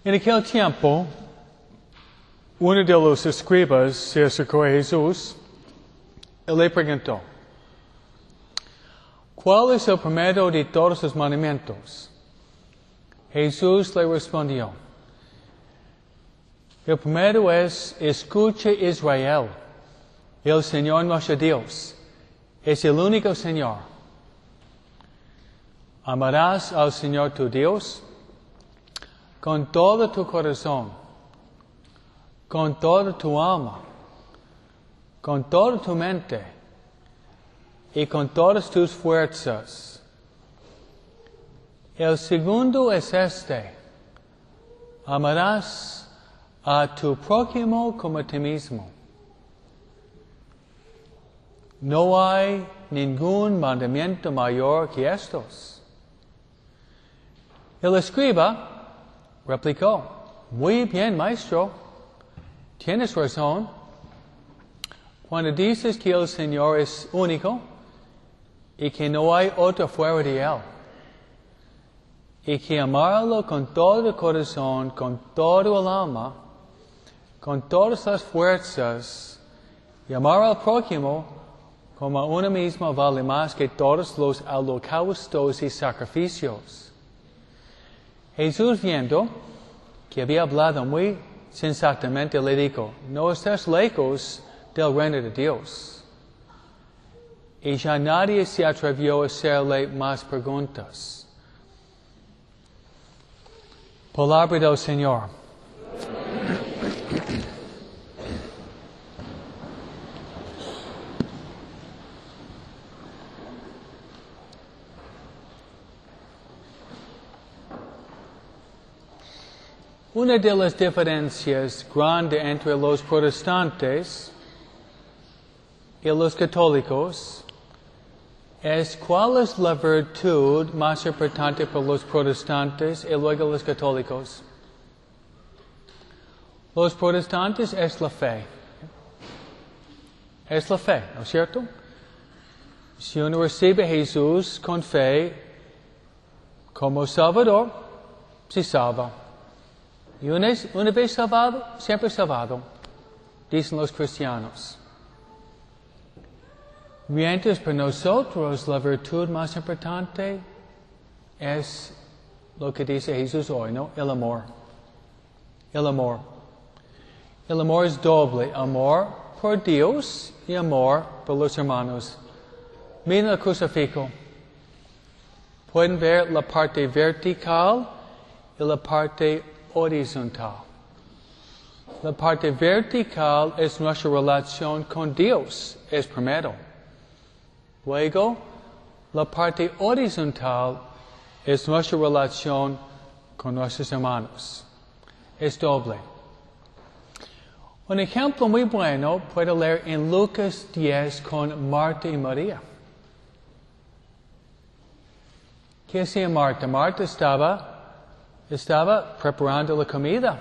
En aquel tiempo, uno de los escribas se acercó a Jesús y le preguntó, ¿cuál es el primero de todos los mandamientos? Jesús le respondió, el primero es, escucha Israel, el Señor nuestro Dios es el único Señor. Amarás al Señor tu Dios con todo tu corazón, con toda tu alma, con toda tu mente y con todas tus fuerzas. El segundo es este, amarás a tu prójimo como a ti mismo. No hay ningún mandamiento mayor que estos. El escriba replicó, muy bien, maestro, tienes razón. Cuando dices que el Señor es único y que no hay otro fuera de Él, y que amarlo con todo el corazón, con todo el alma, con todas las fuerzas, y amar al prójimo como a uno mismo vale más que todos los holocaustos y sacrificios. Jesús, viendo que había hablado muy sensatamente, le dijo, no estás lejos del reino de Dios. Y ya nadie se atrevió a hacerle más preguntas. Palabra del Señor. Una de las diferencias grandes entre los protestantes y los católicos es cuál es la virtud más importante para los protestantes y luego los católicos. Los protestantes es la fe. Es la fe, ¿no es cierto? Si uno recibe a Jesús con fe como Salvador, se salva. Y una vez salvado, siempre salvado, dicen los cristianos. Mientras para nosotros la virtud más importante es lo que dice Jesús hoy, ¿no? El amor. El amor. El amor es doble. Amor por Dios y amor por los hermanos. Miren el crucifijo. Pueden ver la parte vertical y la parte horizontal. La parte vertical es nuestra relación con Dios, es primero. Luego, la parte horizontal es nuestra relación con nuestros hermanos. Es doble. Un ejemplo muy bueno puede leer en Lucas 10 con Marta y María. ¿Qué hacía Marta? Marta estaba preparando la comida.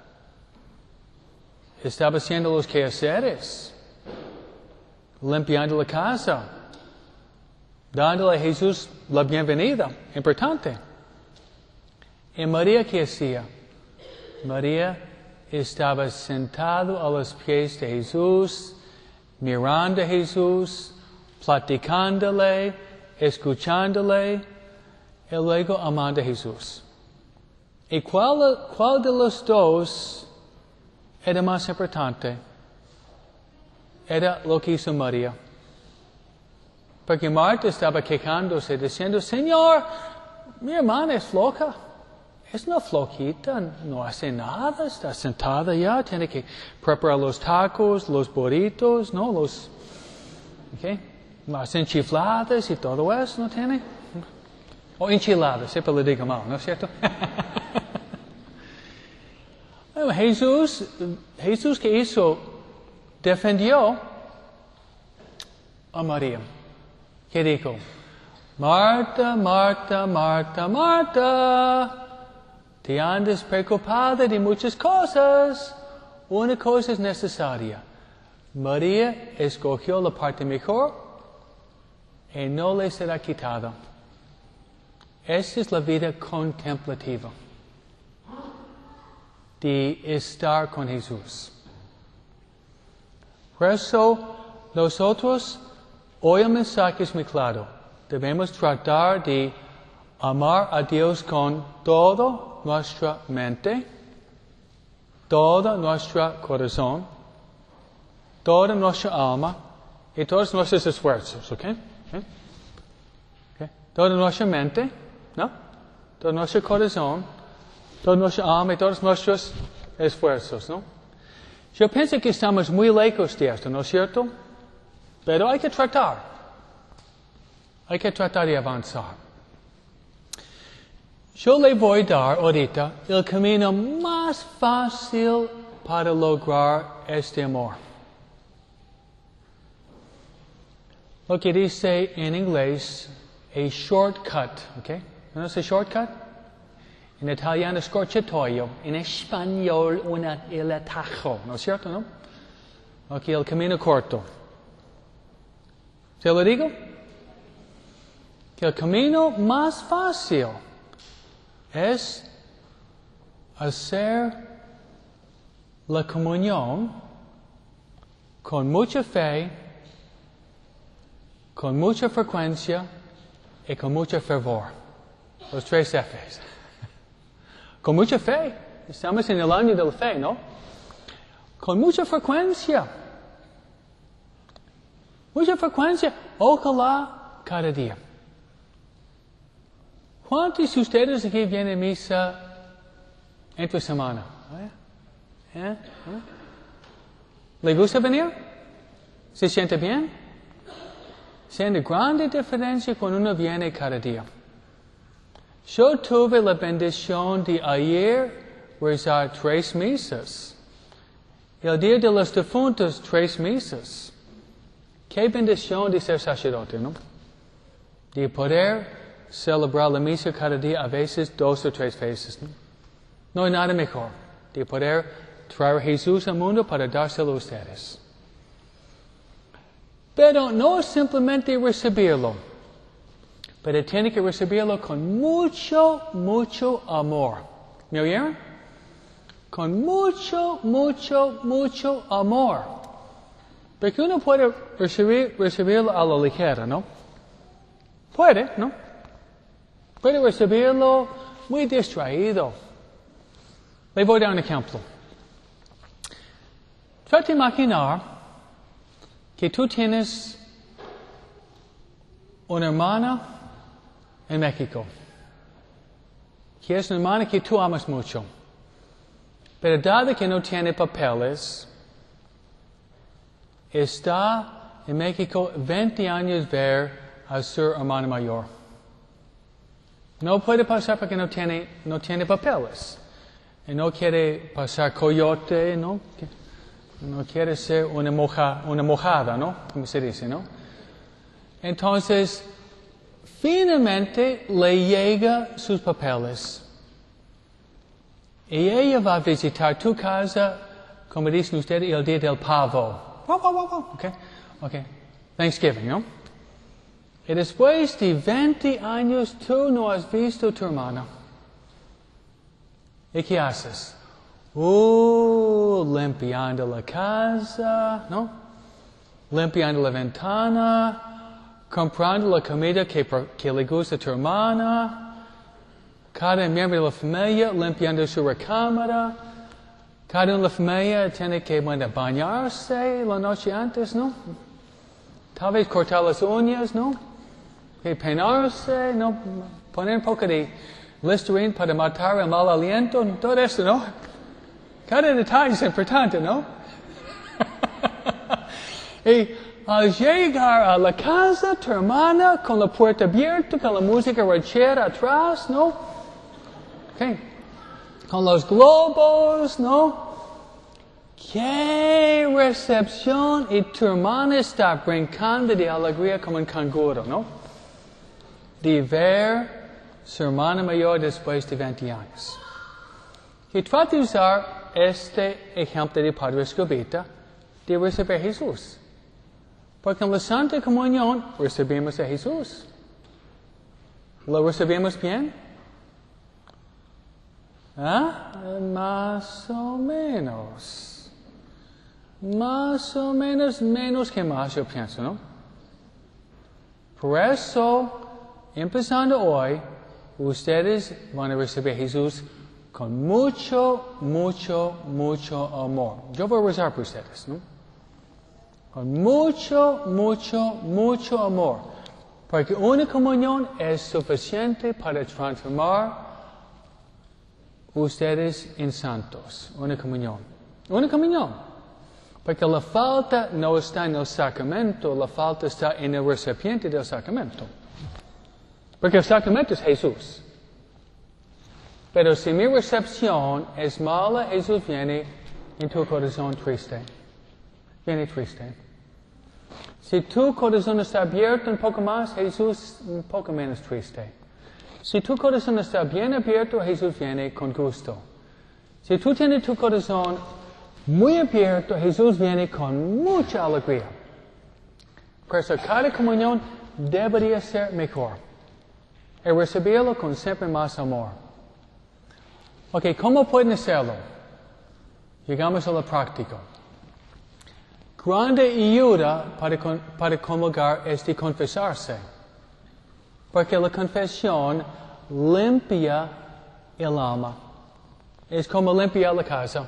Estaba haciendo los quehaceres. Limpiando la casa. Dándole a Jesús la bienvenida. Importante. ¿Y María qué hacía? María estaba sentado a los pies de Jesús, mirando a Jesús, platicándole, escuchándole, y luego amando a Jesús. ¿Y cuál de los dos era más importante? Era lo que hizo María. Porque Marta estaba quejándose, diciendo, Señor, mi hermana es floja. Es una flojita, no hace nada, está sentada ya, tiene que preparar los tacos, los burritos, ¿no? Las enchiladas y todo eso, ¿no tiene? O enchiladas, siempre le digo mal, ¿no es cierto? Bueno, Jesús ¿qué hizo? Defendió a María. ¿Qué dijo? Marta, Marta, Marta, Marta, te andas preocupada de muchas cosas. Una cosa es necesaria. María escogió la parte mejor y no le será quitada. Esta es la vida contemplativa. de estar con Jesús. Por eso, nosotros, hoy el mensaje es muy claro. Debemos tratar de amar a Dios con toda nuestra mente, todo nuestro corazón, toda nuestra alma y todos nuestros esfuerzos, ¿ok? Toda nuestra mente, ¿no? Todo nuestro corazón, toda nuestra alma y todos nuestros esfuerzos, ¿no? Yo pienso que estamos muy lejos de esto, ¿no es cierto? Pero hay que tratar. Hay que tratar de avanzar. Yo le voy a dar ahorita el camino más fácil para lograr este amor. Lo que dice en inglés, a shortcut, ¿ok? ¿No es a shortcut? En italiano, scorciatoio. En español, el atajo, ¿no es cierto, no? Aquí el camino corto. ¿Se lo digo? Que el camino más fácil es hacer la comunión con mucha fe, con mucha frecuencia y con mucho fervor. Los 3 Fs. Con mucha fe. Estamos en el año de la fe, ¿no? Con mucha frecuencia. Mucha frecuencia. Ojalá cada día. ¿Cuántos de ustedes aquí vienen a misa entre semana? ¿Le gusta venir? ¿Se siente bien? Siente grande diferencia cuando uno viene cada día. Yo tuve la bendición de ayer rezar 3 misas. El día de los difuntos, 3 misas. Qué bendición de ser sacerdote, ¿no? De poder celebrar la misa cada día, a veces 2 o 3 veces, ¿no? No hay nada mejor de poder traer a Jesús al mundo para dárselo a ustedes. Pero no es simplemente recibirlo, pero tiene que recibirlo con mucho, mucho amor. ¿Me oyeron? Con mucho, mucho, mucho amor. Porque uno puede recibirlo a la ligera, ¿no? Puede, ¿no? Puede recibirlo muy distraído. Le voy a dar un ejemplo. Trata de imaginar que tú tienes una hermana en México. Que es una hermana que tú amas mucho. Pero dado que no tiene papeles, está en México 20 años ver a su hermana mayor. No puede pasar porque no tiene papeles. Y no quiere pasar coyote, ¿no? No quiere ser una mojada, ¿no? Como se dice, ¿no? Entonces, finalmente le llega sus papeles. Y ella va a visitar tu casa, como dicen ustedes, el día del pavo. Okay. Thanksgiving, ¿no? Y después de 20 años tú no has visto a tu hermana. ¿Y qué haces? Limpiando la casa, ¿no? Limpiando la ventana, comprando la comida que le gusta a tu hermana, cada miembro de la familia limpiando su recámara, cada uno de la familia tiene que bañarse la noche antes, ¿no? Tal vez cortar las uñas, ¿no? Que peinarse, ¿no? Poner un poco de Listerine para matar el mal aliento, todo eso, ¿no? Cada detalle es importante, ¿no? Y al llegar a la casa, tu hermana, con la puerta abierta, con la música ranchera atrás, ¿no? Okay. Con los globos, ¿no? ¡Qué recepción! Y tu hermana está brincando de alegría como un canguro, ¿no? De ver su hermana mayor después de 20 años. Y trata de usar este ejemplo de Padre Escobita de recibir a Jesús. Porque en la Santa Comunión recibimos a Jesús. ¿Lo recibimos bien? ¿Ah? Más o menos. Más o menos, menos que más, yo pienso, ¿no? Por eso, empezando hoy, ustedes van a recibir a Jesús con mucho, mucho, mucho amor. Yo voy a rezar por ustedes, ¿no? Con mucho, mucho, mucho amor. Porque una comunión es suficiente para transformar ustedes en santos. Una comunión. Una comunión. Porque la falta no está en el sacramento, la falta está en el recipiente del sacramento. Porque el sacramento es Jesús. Pero si mi recepción es mala, Jesús viene en tu corazón triste. Viene triste. Si tu corazón está abierto un poco más, Jesús un poco menos triste. Si tu corazón está bien abierto, Jesús viene con gusto. Si tú tienes tu corazón muy abierto, Jesús viene con mucha alegría. Por eso cada comunión debería ser mejor. Y recibirlo con siempre más amor. Ok, ¿cómo pueden hacerlo? Llegamos a lo práctico. Grande ayuda para comulgar es de confesarse. Porque la confesión limpia el alma. Es como limpiar la casa.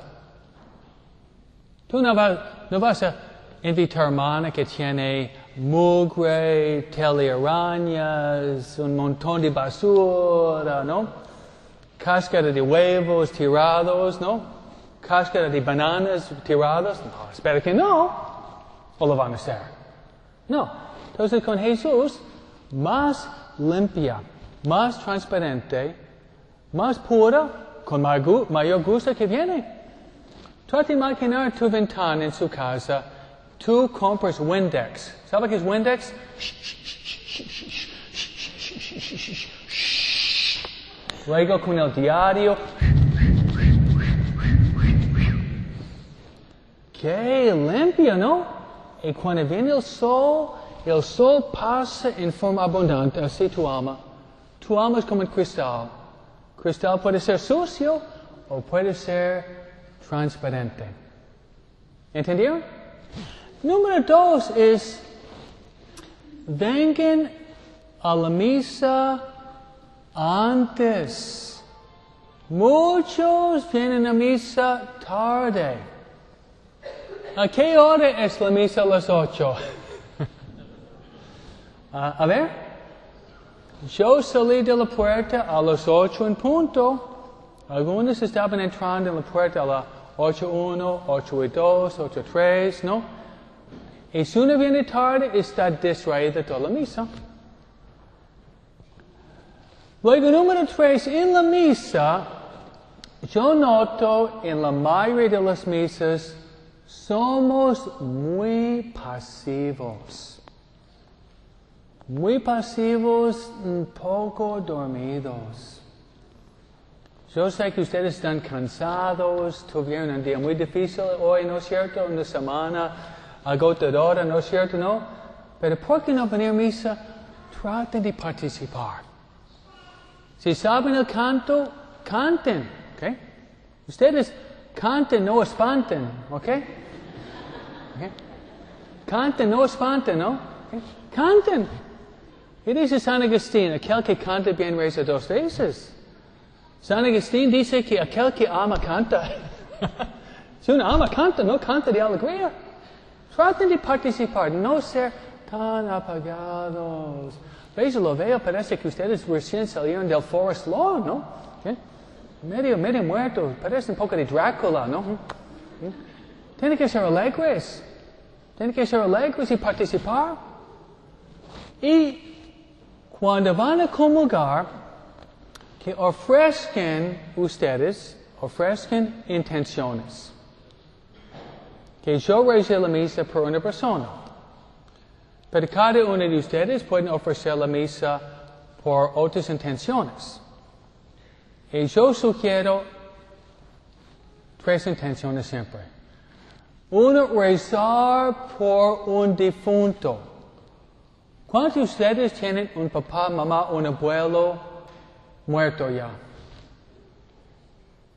Tú no vas a invitar a hermana que tiene mugre, telarañas, un montón de basura, ¿no? Cáscara de huevos tirados, ¿no? Cáscara de bananas tiradas. No, espero que no. ¿O lo van a hacer? No. Entonces con Jesús, más limpia, más transparente, más pura, con mayor gusto que viene. Trata de imaginar tu ventana en su casa. Tú compras Windex. ¿Sabes qué es Windex? Luego con el diario. ¡Qué limpio!, ¿no? Y cuando viene el sol pasa en forma abundante hacia tu alma. Tu alma es como el cristal. Cristal puede ser sucio o puede ser transparente. ¿Entendieron? Número 2 es, vengan a la misa antes. Muchos vienen a misa tarde. ¿A qué hora es la misa a las 8? A ver. Yo salí de la puerta a las 8 en punto. Algunos estaban entrando en la puerta a las 8:1, 8:2, 8:3, ¿no? Y si uno viene tarde, está distraído toda la misa. Luego, número 3, en la misa, yo noto en la mayoría de las misas, somos muy pasivos. Muy pasivos, un poco dormidos. Yo sé que ustedes están cansados, tuvieron un día muy difícil hoy, ¿no es cierto? Una semana agotadora, ¿no es cierto? ¿No? Pero ¿por qué no venir a misa? Traten de participar. Si saben el canto, canten, ¿ok? Ustedes canten, no espanten, ¿ok? ¿Okay? Canten, no espanten, ¿no? ¿Okay? Canten. Y dice San Agustín, aquel que canta bien reza 2 veces. San Agustín dice que aquel que ama canta. Si uno ama canta, no canta de alegría. Traten de participar, no ser tan apagados. Lo veo, parece que ustedes recién salieron del Forest Lawn, ¿no? ¿Okay? Medio muerto, parece un poco de Drácula, ¿no? ¿Okay? Tienen que ser alegres. Tienen que ser alegres y participar. Y cuando van a comulgar, que ofrezcan intenciones. Que yo recé la misa por una persona. Pero cada uno de ustedes pueden ofrecer la misa por otras intenciones. Y yo sugiero 3 intenciones siempre. Uno, rezar por un difunto. ¿Cuántos de ustedes tienen un papá, mamá, un abuelo muerto ya?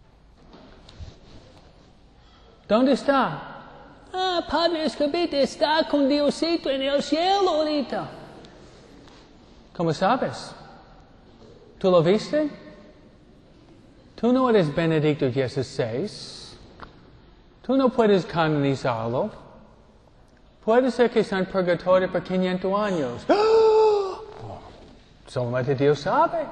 ¿Dónde está? Ah, Padre Escobita está con Diosito en el cielo ahorita. ¿Cómo sabes? ¿Tú lo viste? Tú no eres Benedicto XVI. Tú no puedes canonizarlo. Puede ser que está en purgatorio por 500 años. Solamente Dios sabe.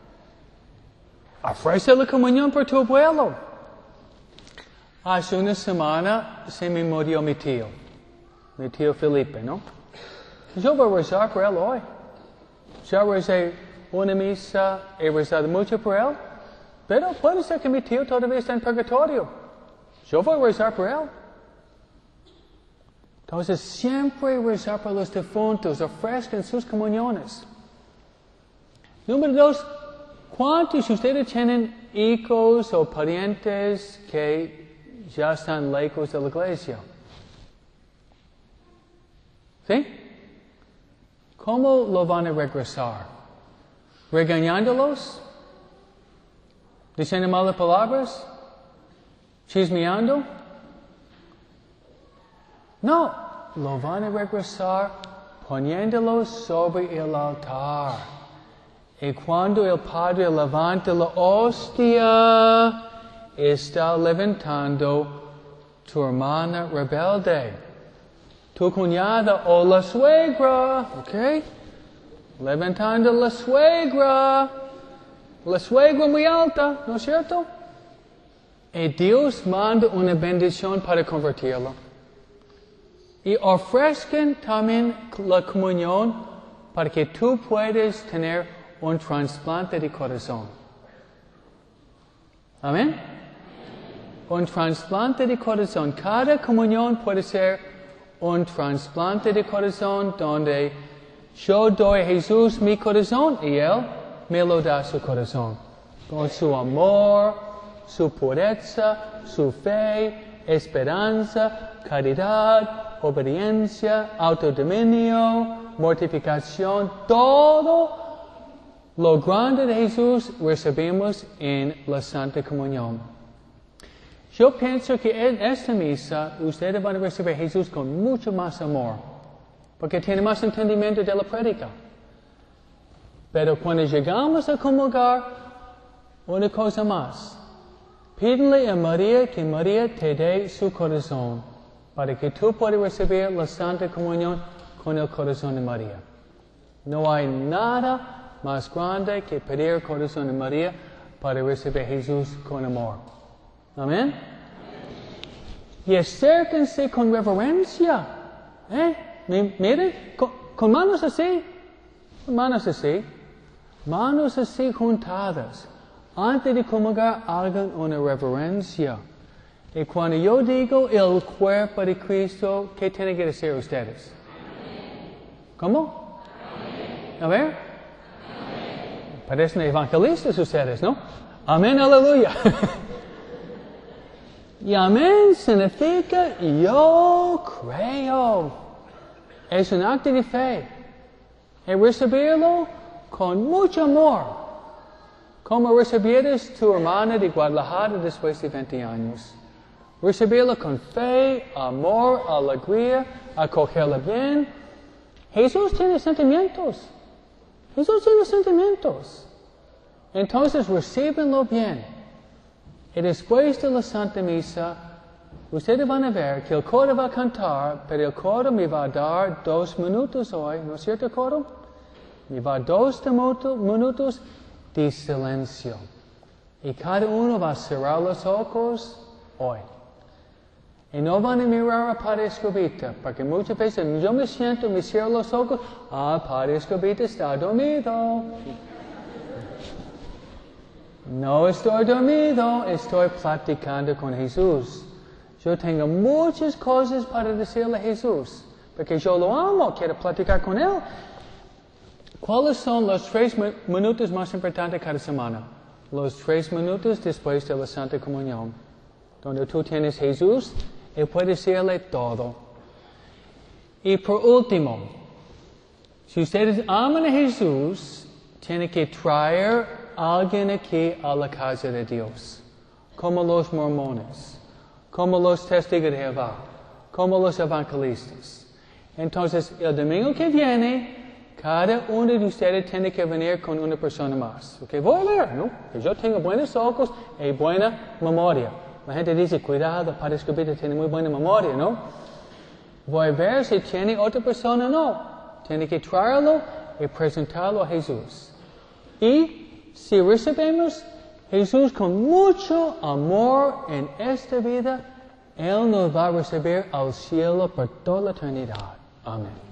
Ofrece la comunión por tu abuelo. Hace una semana se me murió mi tío Felipe, ¿no? Yo voy a rezar por él hoy. Ya recé una misa, he rezado mucho por él, pero puede ser que mi tío todavía está en purgatorio. Yo voy a rezar por él. Entonces, siempre rezar por los difuntos, ofrezcan sus comuniones. Número 2, ¿cuántos de ustedes tienen hijos o parientes que ya están lejos de la iglesia? ¿Sí? ¿Cómo lo van a regresar? ¿Regañándolos? ¿Diciendo malas palabras? ¿Chismeando? No, lo van a regresar poniéndolos sobre el altar. Y cuando el Padre levanta la hostia, está levantando tu hermana rebelde, tu cuñada o la suegra, ¿ok? Levantando la suegra muy alta, ¿no es cierto? Y Dios manda una bendición para convertirlo. Y ofrezcan también la comunión para que tú puedas tener un trasplante de corazón. Amén. Un trasplante de corazón. Cada comunión puede ser un trasplante de corazón donde yo doy a Jesús mi corazón y Él me lo da su corazón. Con su amor, su pureza, su fe, esperanza, caridad, obediencia, autodominio, mortificación, todo lo grande de Jesús recibimos en la Santa Comunión. Yo pienso que en esta misa ustedes van a recibir a Jesús con mucho más amor, porque tiene más entendimiento de la prédica. Pero cuando llegamos a comulgar, una cosa más. Pídele a María que María te dé su corazón, para que tú puedas recibir la Santa Comunión con el corazón de María. No hay nada más grande que pedir el corazón de María para recibir a Jesús con amor. Amén. Y acérquense con reverencia. Miren, con manos así. Manos así juntadas. Antes de comulgar, hagan una reverencia. Y cuando yo digo el cuerpo de Cristo, ¿qué tienen que decir ustedes? ¿Cómo? A ver. Parecen evangelistas ustedes, ¿no? Amén, aleluya. Y amén significa yo creo. Es un acto de fe. Y recibirlo con mucho amor. Como recibieras tu hermana de Guadalajara después de 20 años. Recibirla con fe, amor, alegría, acogerla bien. Jesús tiene sentimientos. Entonces, recíbenlo bien. Y después de la Santa Misa, ustedes van a ver que el coro va a cantar, pero el coro me va a dar 2 minutos hoy, ¿no es cierto, coro? Me va a dar 2 minutos de silencio. Y cada uno va a cerrar los ojos hoy. Y no van a mirar a Padre Escobita, porque muchas veces yo me siento, me cierro los ojos, Padre Escobita está dormido. No estoy dormido, estoy platicando con Jesús. Yo tengo muchas cosas para decirle a Jesús, porque yo lo amo, quiero platicar con Él. ¿Cuáles son los 3 minutos más importantes cada semana? Los 3 minutos después de la Santa Comunión, donde tú tienes Jesús y puedes decirle todo. Y por último, si ustedes aman a Jesús, tienen que traer a alguien aquí a la casa de Dios, como los mormones. como los testigos de Jehová, como los evangelistas. Entonces, el domingo que viene, cada uno de ustedes tiene que venir con una persona más. Okay, voy a ver, ¿no? Que yo tengo buenos ojos y buena memoria. La gente dice, cuidado, Padre Escobita tiene muy buena memoria, ¿no? Voy a ver si tiene otra persona o no. Tiene que traerlo y presentarlo a Jesús. Y si recibimos Jesús con mucho amor en esta vida, Él nos va a recibir al cielo por toda la eternidad. Amén.